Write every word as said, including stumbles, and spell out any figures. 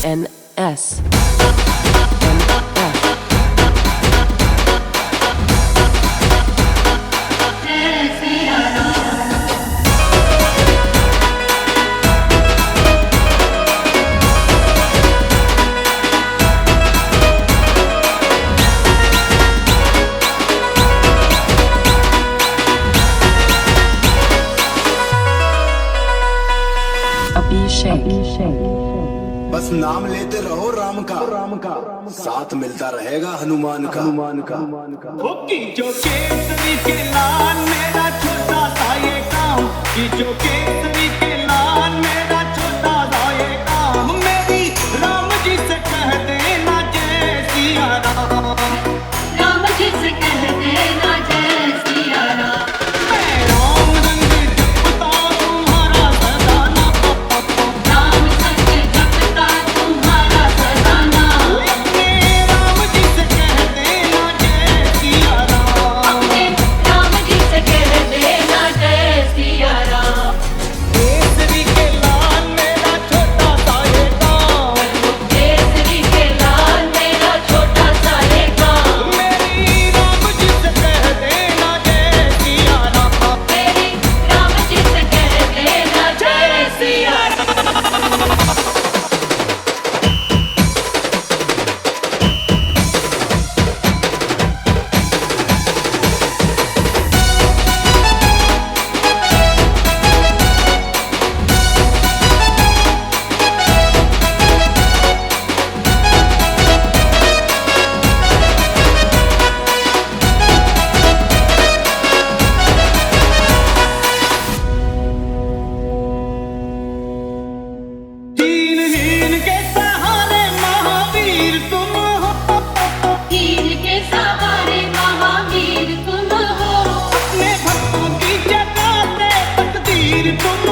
N S बस नाम लेते रहो राम का, राम का साथ मिलता रहेगा हनुमान का, हनुमान का। ओ की जो केसरी के लाल मेरा छोटा सा ये काम, की जो केसरी के लाल मेरा छोटा सा ये काम, मेरी राम जी से कह देना जय सिया राम, राम जी से कह देना जय सिया राम। मैं राम रंग जपता तुम्हारा सदा नाम, राम संग जपता तुम्हारा सदा नाम। अपने राम जी से कह देना जय सिया राम, अपने राम जी से कह देना जय सिया राम। केसरी के लाल मेरा छोटा सा ये काम, केसरी के लाल मेरा छोटा सा ये काम, मेरी राम जी से कह देना जय सिया राम, मेरी राम जी से कह देना जय सिया राम। दीनहीन के सहारे महावीर तुम हो, तीर के सहारे महावीर तुम हो, अपने भक्तों की जगाते तकदीर तुम